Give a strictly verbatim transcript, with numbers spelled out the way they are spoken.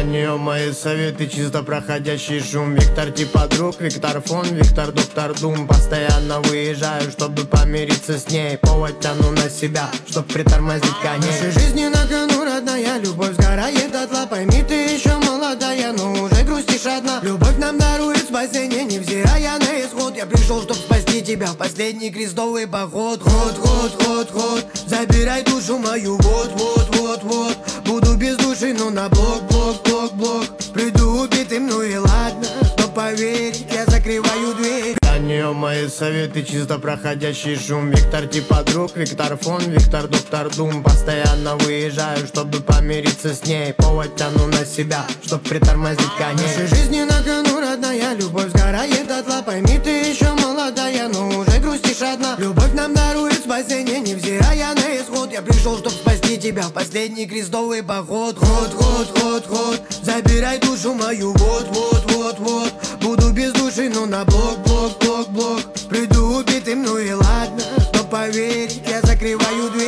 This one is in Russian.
нее мои советы, чисто проходящий шум. Виктор типа друг, Виктор фон, Виктор доктор Дум. Постоянно выезжаю, чтобы помириться с ней. Повод тяну на себя, чтоб притормозить коней. В нашей жизни на кону, родная, любовь сгорает дотла. Пойми, ты еще молодая, но уже грустишь одна. Любовь нам дарует спасение, невзирая на исход. Я пришел, чтоб спасти тебя в последний крестовый поход. Ход, ход, ход, ход, забирай душу мою, вот, вот, вот, вот. Буду без души, но на блок, блок, блок, блок. Приду убитым, ну и ладно, но поверить, я закрываю дверь. Для нее мои советы, чисто проходящий шум. Виктор типа друг, Виктор фон, Виктор доктор Дум. Постоянно выезжаю, чтобы помириться с ней. Повод тяну на себя, чтоб притормозить коней. В нашей жизни на кону, родная, любовь сгорает дотла. Пойми, ты еще молодая, но уже грустишь одна. Любовь нам дарует спасение, невзирая на исход. Я пришел, чтоб спасти тебя в последний крестовый поход. Ход, ход, ход, ход, забирай душу мою, вот, вот, вот, вот. Буду без души, но на блок, блок, блок, блок. Приду убитым, ну и ладно, но поверить, я закрываю дверь.